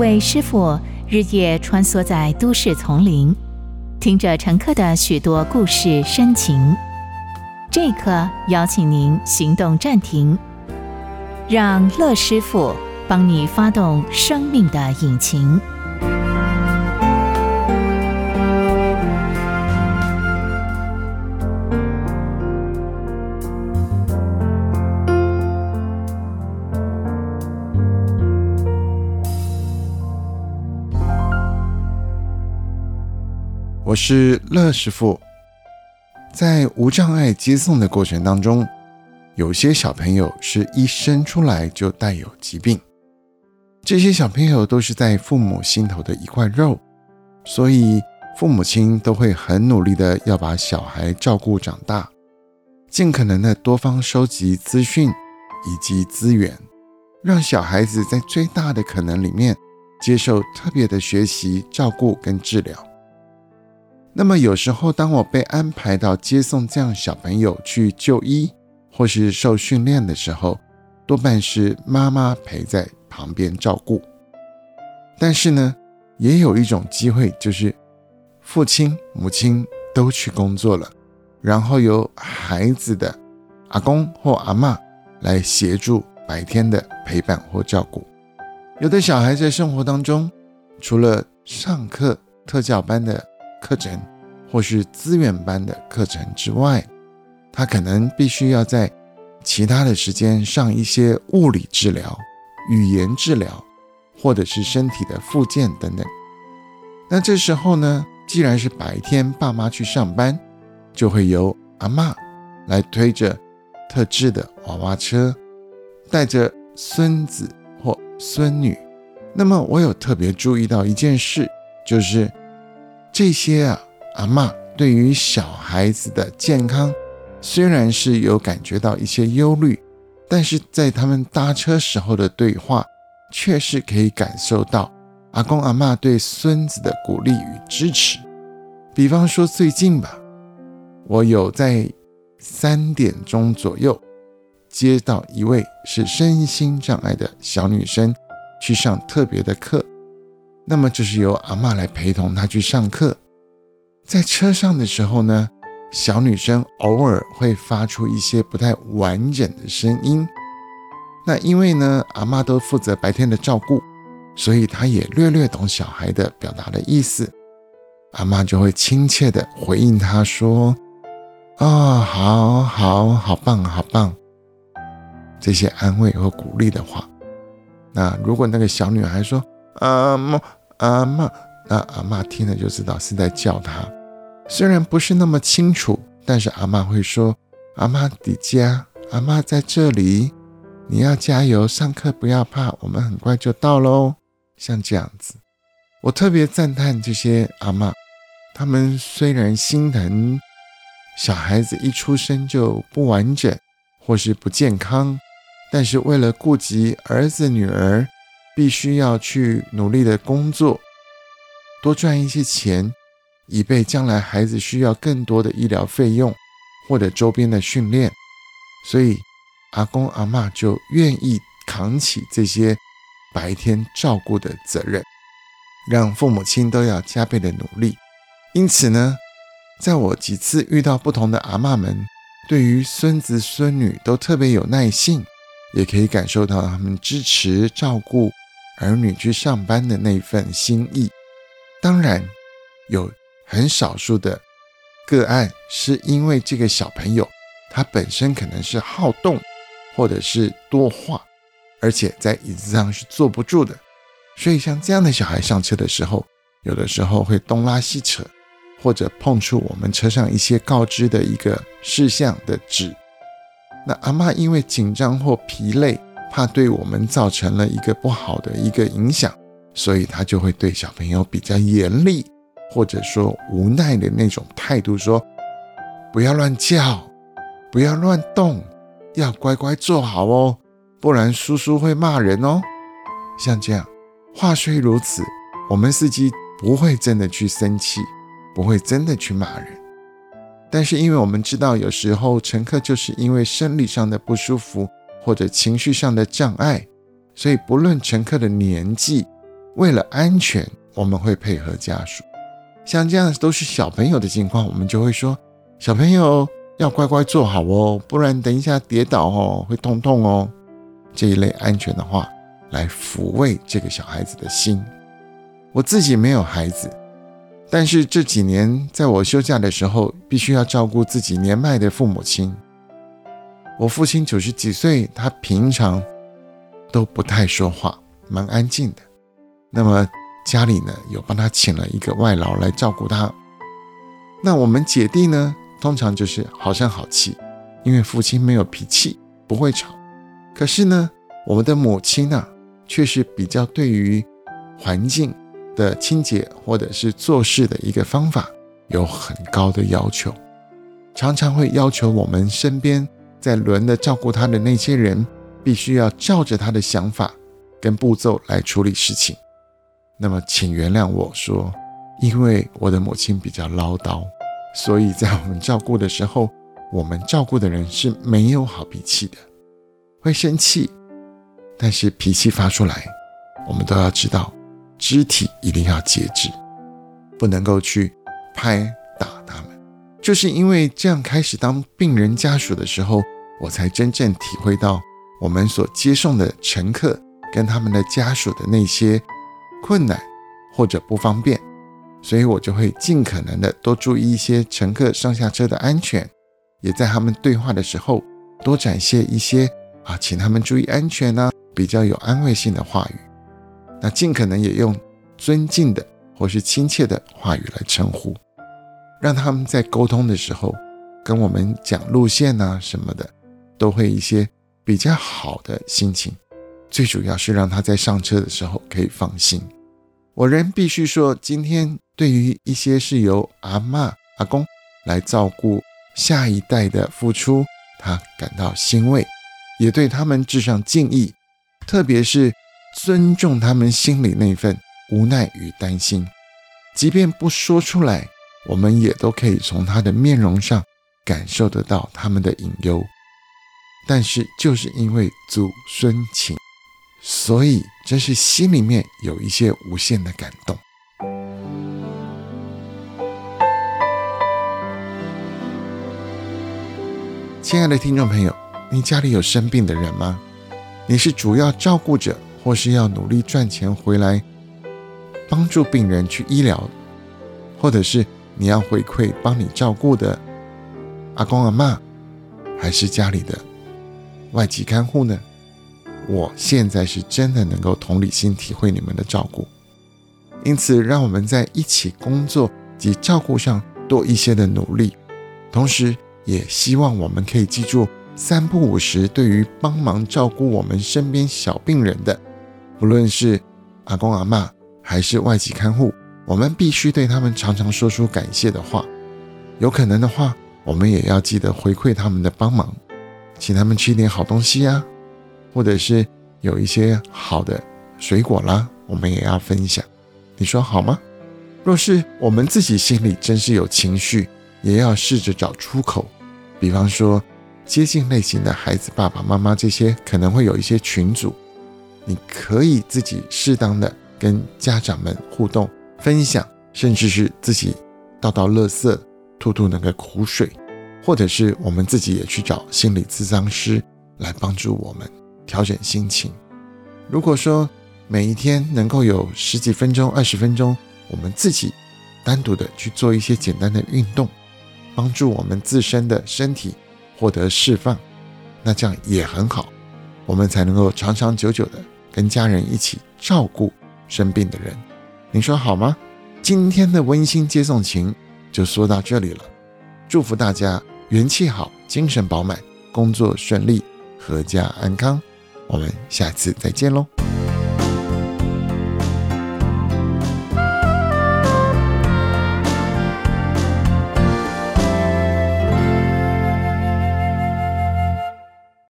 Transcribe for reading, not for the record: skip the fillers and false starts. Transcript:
位师傅日夜穿梭在都市丛林，听着乘客的许多故事深情。这一刻，邀请您行动暂停，让乐师傅帮你发动生命的引擎。 我是乐师傅。在无障碍接送的过程当中，有些小朋友是一生出来就带有疾病，这些小朋友都是在父母心头的一块肉，所以父母亲都会很努力的要把小孩照顾长大，尽可能的多方收集资讯以及资源，让小孩子在最大的可能里面接受特别的学习、照顾跟治疗。那么有时候当我被安排到接送这样小朋友去就医或是受训练的时候，多半是妈妈陪在旁边照顾。但是呢，也有一种机会，就是父亲母亲都去工作了，然后由孩子的阿公或阿嬷来协助白天的陪伴或照顾。有的小孩在生活当中，除了上课特教班的课程或是资源班的课程之外，他可能必须要在其他的时间上一些物理治疗、语言治疗，或者是身体的复健等等。那这时候呢，既然是白天爸妈去上班，就会由阿嬷来推着特制的娃娃车，带着孙子或孙女。那么我有特别注意到一件事，就是这些阿嬷对于小孩子的健康虽然是有感觉到一些忧虑，但是在他们搭车时候的对话，却是可以感受到阿公阿嬷对孙子的鼓励与支持。比方说最近吧，我有在3点钟左右接到一位是身心障碍的小女生去上特别的课，那么就是由阿嬷来陪同她去上课。在车上的时候呢，小女生偶尔会发出一些不太完整的声音。那因为呢，阿嬷都负责白天的照顾，所以她也略略懂小孩的表达的意思。阿嬷就会亲切的回应她说：“好棒，好棒。”这些安慰和鼓励的话。那如果那个小女孩说：“阿嬷，那阿嬷听了就知道是在叫她。虽然不是那么清楚，但是阿嬷会说：“阿嬷在家，阿嬷在这里，你要加油，上课不要怕，我们很快就到咯。”像这样子，我特别赞叹这些阿嬷，他们虽然心疼小孩子一出生就不完整或是不健康，但是为了顾及儿子女儿，必须要去努力的工作，多赚一些钱，以备将来孩子需要更多的医疗费用或者周边的训练，所以阿公阿嬷就愿意扛起这些白天照顾的责任，让父母亲都要加倍的努力。因此呢，在我几次遇到不同的阿嬷们，对于孙子孙女都特别有耐性，也可以感受到他们支持照顾儿女去上班的那份心意。当然有很少数的个案是因为这个小朋友他本身可能是好动或者是多话，而且在椅子上是坐不住的，所以像这样的小孩上车的时候，有的时候会东拉西扯，或者碰触我们车上一些告知的一个事项的纸。那阿嬷因为紧张或疲累，怕对我们造成了一个不好的一个影响，所以他就会对小朋友比较严厉，或者说无奈的那种态度，说不要乱叫，不要乱动，要乖乖坐好哦，不然叔叔会骂人哦。像这样，话虽如此，我们司机不会真的去生气，不会真的去骂人。但是因为我们知道，有时候乘客就是因为生理上的不舒服或者情绪上的障碍，所以不论乘客的年纪， 为了安全，我们会配合家属。像这样都是小朋友的情况，我们就会说，小朋友要乖乖坐好哦，不然等一下跌倒哦，会痛痛哦。这一类安全的话，来抚慰这个小孩子的心。我自己没有孩子，但是这几年在我休假的时候，必须要照顾自己年迈的父母亲。我父亲90几岁，他平常都不太说话，蛮安静的。那么家里呢，有帮他请了一个外劳来照顾他。那我们姐弟呢，通常就是好声好气，因为父亲没有脾气，不会吵。可是呢，我们的母亲啊，却是比较对于环境的清洁或者是做事的一个方法有很高的要求，常常会要求我们身边在轮的照顾他的那些人，必须要照着他的想法跟步骤来处理事情。那么请原谅我说，因为我的母亲比较唠叨，所以在我们照顾的时候，我们照顾的人是没有好脾气的，会生气，但是脾气发出来，我们都要知道肢体一定要节制，不能够去拍打他们。就是因为这样开始当病人家属的时候，我才真正体会到我们所接送的乘客跟他们的家属的那些困难或者不方便，所以我就会尽可能的多注意一些乘客上下车的安全，也在他们对话的时候多展现一些请他们注意安全比较有安慰性的话语。那尽可能也用尊敬的或是亲切的话语来称呼，让他们在沟通的时候跟我们讲路线什么的，都会一些比较好的心情。最主要是让他在上车的时候可以放心。我仍必须说，今天对于一些是由阿嬷阿公来照顾下一代的付出，他感到欣慰，也对他们致上敬意，特别是尊重他们心里那份无奈与担心。即便不说出来，我们也都可以从他的面容上感受得到他们的隐忧。但是就是因为祖孙情，所以真是心里面有一些无限的感动。亲爱的听众朋友，你家里有生病的人吗？你是主要照顾者，或是要努力赚钱回来帮助病人去医疗，或者是你要回馈帮你照顾的阿公阿嬷，还是家里的外籍看护呢？我现在是真的能够同理心体会你们的照顾，因此让我们在一起工作及照顾上多一些的努力，同时也希望我们可以记住3不5时对于帮忙照顾我们身边小病人的，不论是阿公阿嬷还是外籍看护，我们必须对他们常常说出感谢的话。有可能的话，我们也要记得回馈他们的帮忙，请他们吃一点好东西或者是有一些好的水果啦，我们也要分享。你说好吗？若是我们自己心里真是有情绪，也要试着找出口。比方说接近类型的孩子爸爸妈妈，这些可能会有一些群组，你可以自己适当的跟家长们互动分享，甚至是自己倒垃圾，吐那个苦水，或者是我们自己也去找心理咨商师来帮助我们调整心情。如果说每一天能够有10几分钟、20分钟，我们自己单独的去做一些简单的运动，帮助我们自身的身体获得释放，那这样也很好，我们才能够长长久久的跟家人一起照顾生病的人。您说好吗？今天的温馨接送情就说到这里了，祝福大家元气好，精神饱满，工作顺利，阖家安康。我们下次再见咯。